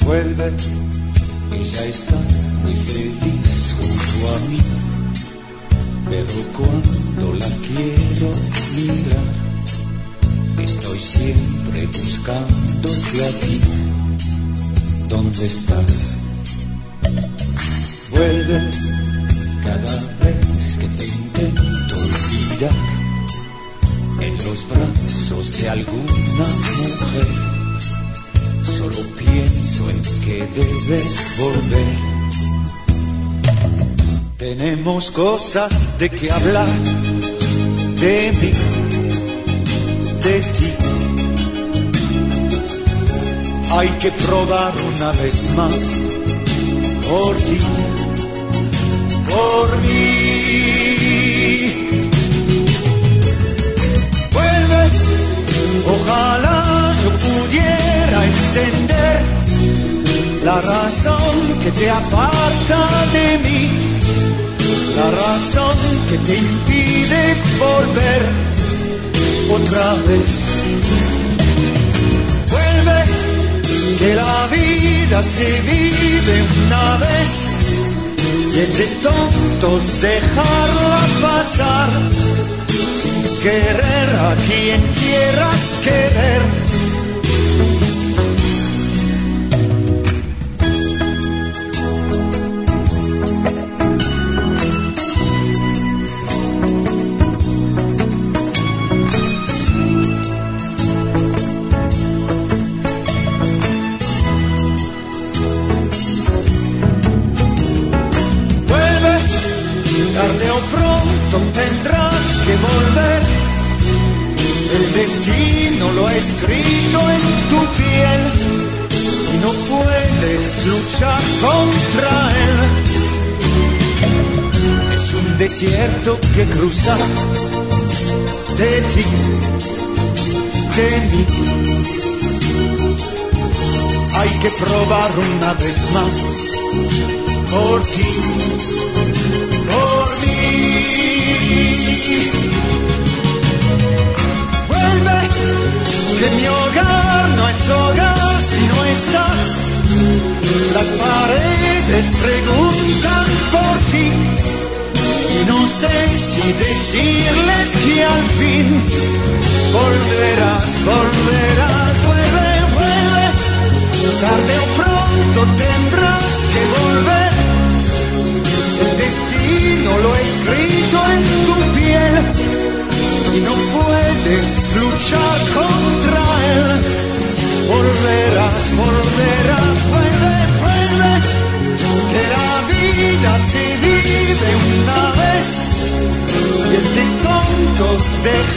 Vuelve, ella está muy feliz junto a mí, pero cuando la quiero mirar, estoy siempre buscándote a ti. ¿Dónde estás? Vuelve cada vez que te intento olvidar, en los brazos de alguna mujer. Solo pienso en que debes volver. Tenemos cosas de que hablar, de mí, de ti. Hay que probar una vez más, por ti, por mí. Vuelve, ojalá yo pudiera entender la razón que te aparta de mí, la razón que te impide volver otra vez. Vuelve, que la vida se vive una vez y es de tontos dejarla pasar sin querer a quien quieras querer. Tarde o pronto tendrás que volver, el destino lo ha escrito en tu piel y no puedes luchar contra él. Es un desierto que cruzar de ti, de mí. Hay que probar una vez más, por ti, por mí. Vuelve, que mi hogar no es hogar si no estás. Las paredes preguntan por ti y no sé si decirles que al fin volverás, volverás. Vuelve, vuelve, tarde o pronto tendrás que volver. El destino lo ha escrito en tu piel y no puedes luchar contra él. Volverás, volverás, vuelve, vuelve, que la vida se vive una vez y es de tontos dejar